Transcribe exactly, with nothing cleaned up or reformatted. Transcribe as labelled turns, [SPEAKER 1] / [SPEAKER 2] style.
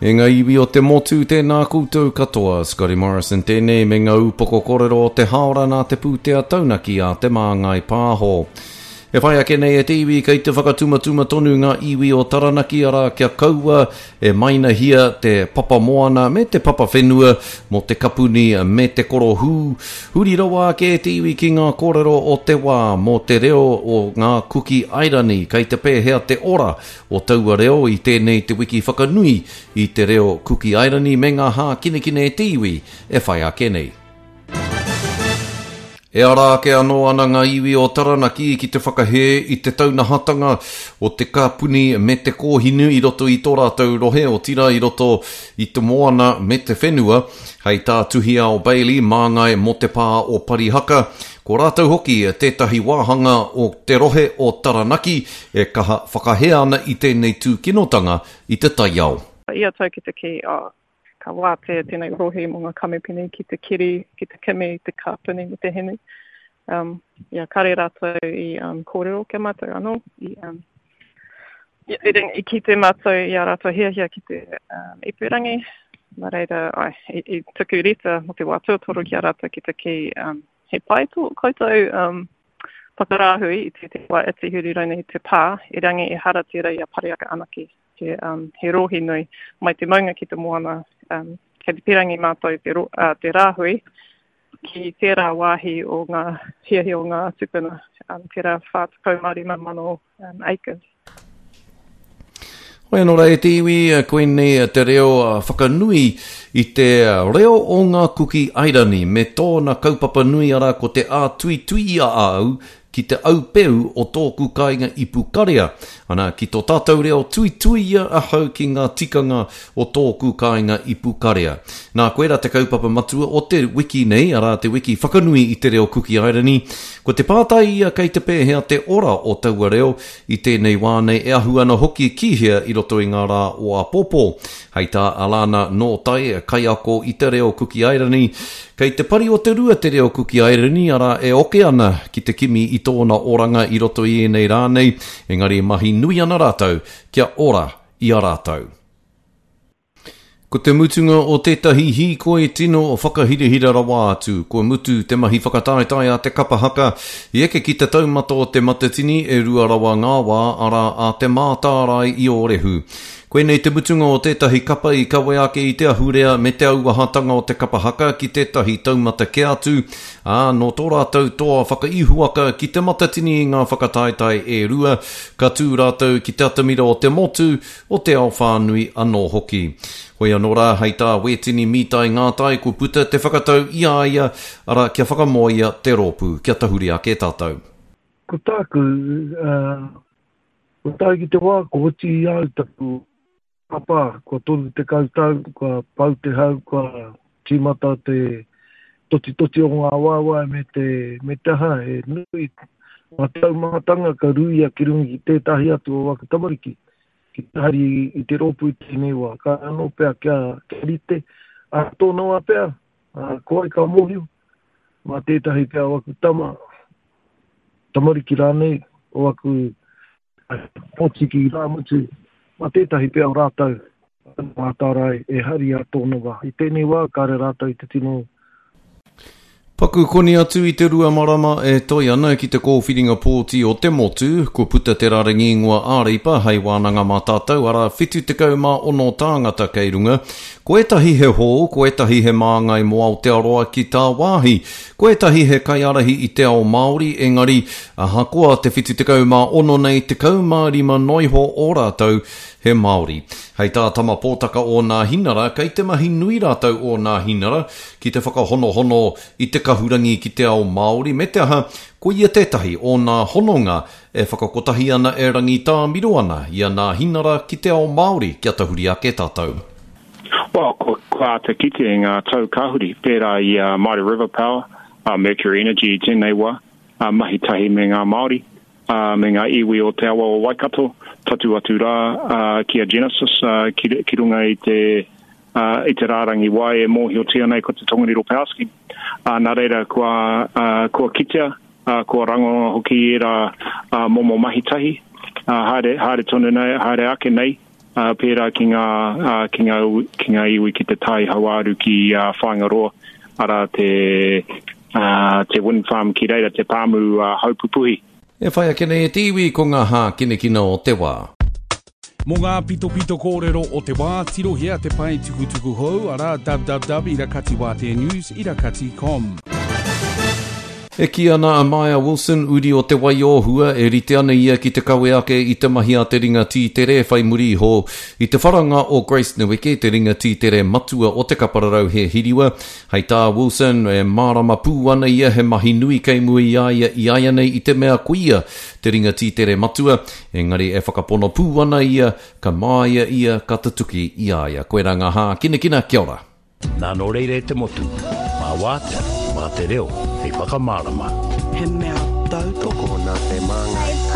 [SPEAKER 1] E ngā iwi o te motu tēnā koutou katoa, Scotty Morrison tēnei me ngā upoko korero o te haora nā te pūtea taunaki a te māngai pāho. E whai ake nei e te iwi kei te whakatumatuma tonu ngā iwi o Taranaki ara kia kaua e maina hia te papa moana me te papa whenua mo te kapuni me te koro hū. Huri rawa ake te iwi ki ngā kōrero o te wā mo te reo o ngā kuki airani kei te pēhea te ora o taua reo i tēnei te wiki whakanui i te reo kuki airani me ngā hā kine kine e te iwi e whai ake nei. E ara ke anō ana ngā iwi o Taranaki ki te whakahe i te taunahatanga o te kapuni me te kōhinu i roto i tō rātou rohe o tira i roto i te moana me te whenua. Hei tā tuhia o Bailey, māngai mo te pā o Parihaka. Ko rātou hoki tētahi wāhanga o te rohe o Taranaki e kaha whakahea ana i tēnei tūkinotanga i te taiao.
[SPEAKER 2] Ia tau ki te ki a ka wātea tēnei rohe mo ngā kamepini ki te kiri, ki te keme, te kāpuni me te hene. Um, ia, kare rātou i um, kōrero ke mātou anō. I, um, i, i, i ki te mātou i a rātou hea hea ki te um, ipurangi. Mā reira, ai, i, i tuku rita mo te wātua toro ki a rātou ki te ki um, he pai tō koutou um, pakarāhui i te te wā eti huri rane i te pā. I rangi i hara tira i a Parihaka anaki. He, um, he rohi nui mai te maunga ki te moana. Um, kei te pirangi mātou te, ro, uh, te rāhui ki tērā wāhi o ngā hiahi o ngā tupuna, um, tērā whātukau Māori mamano um, acres.
[SPEAKER 1] Hoi anō rei te iwi, koe nei te reo whakanui i te reo o ngā kuki airani me tōna kaupapa nui ara ko te ā tui tui a au ki te aupeu o tōku kāinga i Pukarea. Ana ki tō tātou reo tui tui a ahau ki ngā tikanga o tōku kāinga i Pukarea. Nā koera te kaupapa matua o te wiki nei, ara te wiki whakanui i te reo kuki airani. Ko te pātai ia kei te pēhea te ora o taua reo i tēnei wānei e ahu ana hoki kihia i roto i ngā rā o a pōpō. Hei tā alana nō tai kai ako i te reo kuki airani. Kei te pari o te rua te reo kuki airani ara e oke ana ki te kimi i tōna oranga i roto i enei rānei. Engari mahi nui ana rātou kia ora i a rātou. Ko te mutunga o tētahi hi koe tino o whakahirihira rawa atu. Ko mutu te mahi whakataetai a te kapahaka. I eke ki te taumata o te matatini e rua rawa ngā wā ara a te mātārai i o rehu. Koe nei te mutunga o tētahi kapa i kawe ake i te ahurea me te auahatanga o te kapahaka ki tētahi taumata ke atu. Ā, no tō rātou toa whakaihuaka ki te matatini i ngā whakataetai e rua. Ka tū rātou ki te atamira o te motu o te ao whānui anō hoki. Hoi anō rā, hei tā wetini mitai ngātai ko puta te whakatau ia ia ara kia whakamoia te rōpū. Kia tahuri ake tātou.
[SPEAKER 3] Ko tāku, uh, ko tāki te wā, ko hoti i au taku papa, ko tonu te kautau, ko pau te hau, ko tīmata te toti toti o ngā wāwā me te me te ha, e nui, mā tau mātanga ka ruia ki rungi ki tētahi atu o waka tamariki. Ki te hari i te rōpū i tēnei wā, ka anō pēr kia, kia rite, a tōna wā pēr, a koe ka mohiu, mā tētahi pēr waku tama, tamariki rānei, o waku pōtiki rā mutu, mā tētahi pēr o rātau, mā tārai e hari a tōna wā. I tēnei wā, kāre rātau i te tino.
[SPEAKER 1] Paku koni atu i te rua marama e toi ana ki te kōwhiringa pōti o te motu, ko puta te raringi ngua āripa hei wānanga mā tātou ara whitu te kau mā ono tāngata kei runga. Ko etahi he hō, ko etahi he māngai mo Aotearoa ki tā wāhi, ko etahi he kaiarahi i te ao Māori, engari a hakoa te whitu te kau mā ono nei te kau mā rima noiho o rātou he Māori. Hei tā tama pōtaka o ngā hinara, kei te mahi nui rātou o ngā hinara, ki te whakahono-hono i te kahurangi ki te ao Māori, me te aha, ko ia tētahi o ngā hononga e whakakotahi ana e rangi tā miro ana i a ngā hinara ki te ao Māori, kia tahuri ake tātou.
[SPEAKER 4] Well, ko, ko a te kite ngā tau kahuri, pērā i uh, Māori River Power, uh, Mercury Energy i tēnei wā, uh, mahi tahi me ngā Māori, uh, me ngā iwi o te awa o Waikato, tatu atu rā uh, ki a Genesis, uh, ki, ki runga i te, uh, i te rārangi wai e mōhiotia nei ko te Tongariro Power Scheme. Uh, nā reira, kua, uh, kua kitea, uh, kua rango hoki i rā uh, momo mahitahi, uh, haere, haere tonu nei, haere ake nei, uh, pērā ki ngā, uh, ki ngā, ki ngā iwi ki te tai hauaru ki uh, Whaingaroa, ara te, uh, te wind farm ki reira, te pāmu uh, haupupuhi.
[SPEAKER 1] E whai a kene e te iwi ko ngā hā kine kina o te wā.
[SPEAKER 5] Mo ngā pito pito kōrero o te wā, tirohia te pai tuku tuku hou, ara www irakati wātea news, irakati dot com.
[SPEAKER 1] E ki ana a Maya Wilson, uri o te wai o hua, e rite ana ia ki te kawe ake i te mahi a te ringa tī tere whai muri ho. I te wharanga o Grace Nweke, te ringa tī tere matua o te kapararau he hiriwa. Hei tā Wilson, e mārama pū ana ia he mahi nui kei mui ia ia i aia nei i te mea kuia, te ringa tī tere matua. Engari e whakapono pū ana ia, ka māia ia, ka tatuki i aia. Koe ranga hā, kina kina, kia ora.
[SPEAKER 6] Nā no reire te motu, mā wātea, mā te reo, hei whakamārama.
[SPEAKER 7] He mea tau toko nā te māngai